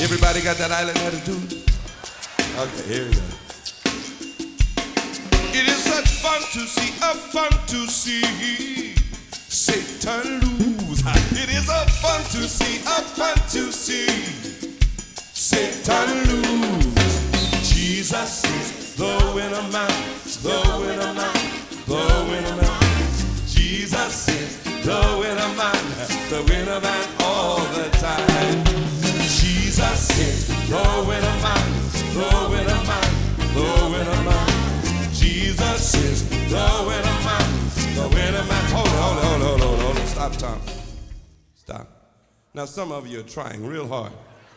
Everybody got that island attitude? Okay, here we go. It is such fun to see, Satan lose. It is a fun to see, Satan lose. Jesus is the winner man, the winner man, the winner man. Jesus is the winner man all the time. Jesus is the winner man, the winner man, the winner man. Jesus is the winner man, the winner man. Hold on. Stop, Tom. Stop. Now some of you are trying real hard.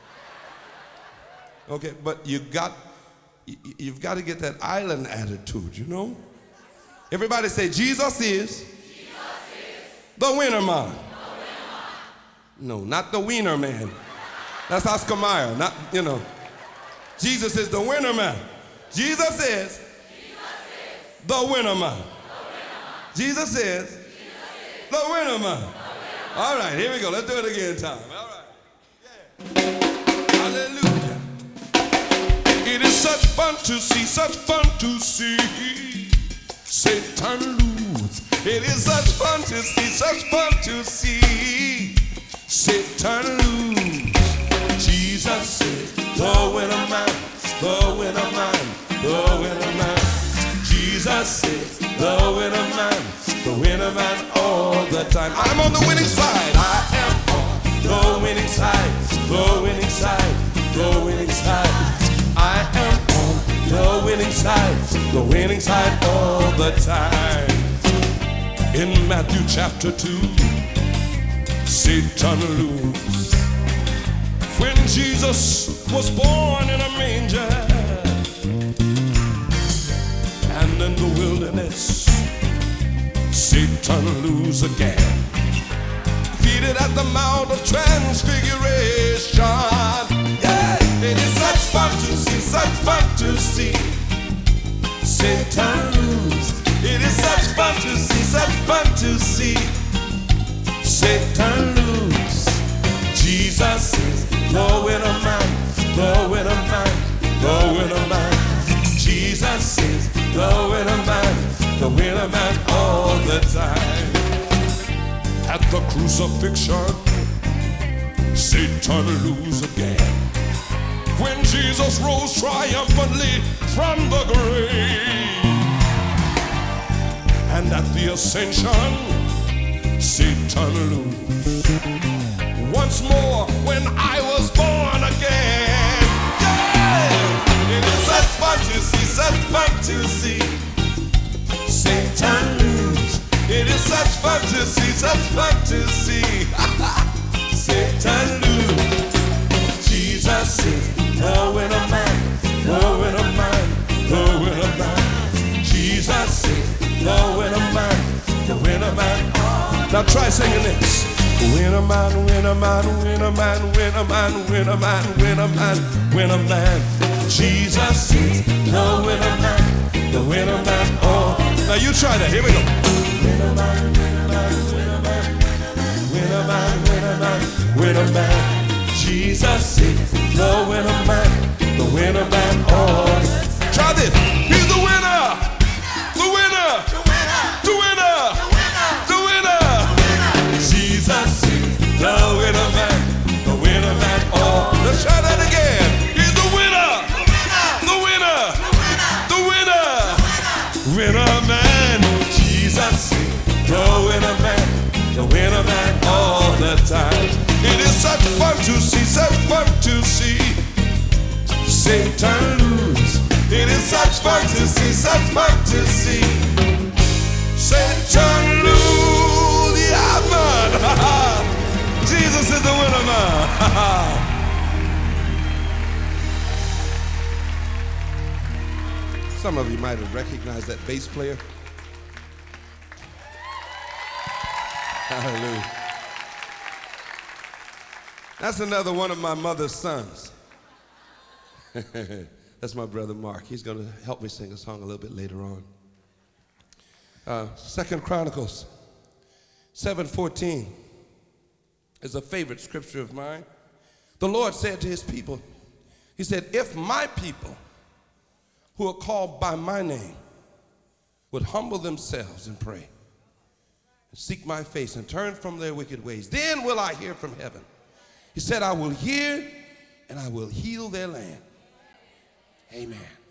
Okay, but you've got to get that island attitude, you know? Everybody say, Jesus is the winner man. No, not the wiener man. That's Oscar Mayer, not, you know. Jesus is the winner man. Jesus is the winner man. Jesus is the winner man. All right, here we go. Let's do it again, Tom. All right. Yeah. Hallelujah. It is such fun to see, Satan lose. It is such fun to see, Satan lose. Jesus is the winner man, the winner man, the winner man. Jesus is the winner man all the time. I'm on the winning side. I am on the winning side, the winning side, the winning side. I am on the winning side all the time. In Matthew chapter 2, Satan lose. When Jesus was born in a manger, and in the wilderness, Satan lose again. Defeated at the Mount of Transfiguration. Yeah, it is such fun to see, Satan lose. It is such fun to see, Satan lose. Jesus is the winner man, the winner man, the winner man. Jesus is the winner man all the time. At the crucifixion, Satan lose again. When Jesus rose triumphantly from the grave, and at the ascension, Satan lose. Once more, when I was born again, yeah! It is such fun to see, Satan lose. It is such fun to see, Satan lose. Jesus is the winner man, the winner man, the winner man. Jesus is the winner man. Now try singing this. Winner man, winner man, winner man, winner man, winner man, winner man, winner man. Jesus is the winner man, the winner man. Oh, now you try that. Here we go. Winner man, winner man, winner man, winner man, winner man, winner man. Jesus is the winner man, the winner man. Oh, try this. He's the winner, the winner, the winner, the winner. Jesus is the winner man, the winner man. Oh, let's try that again. He's the winner, the winner, the winner, winner man. Jesus is the winner man, the winner man all the time. It is such fun to see, Satan lose. It is such fun to see, Satan lose. Yeah, man. Jesus is the winner, man. Some of you might have recognized that bass player. Hallelujah. That's another one of my mother's sons. That's my brother Mark. He's going to help me sing a song a little bit later on. 2 Chronicles 7:14 is a favorite scripture of mine. The Lord said to his people, he said, if my people who are called by my name would humble themselves and pray and seek my face and turn from their wicked ways, then will I hear from heaven. He said, I will hear and I will heal their land. Amen.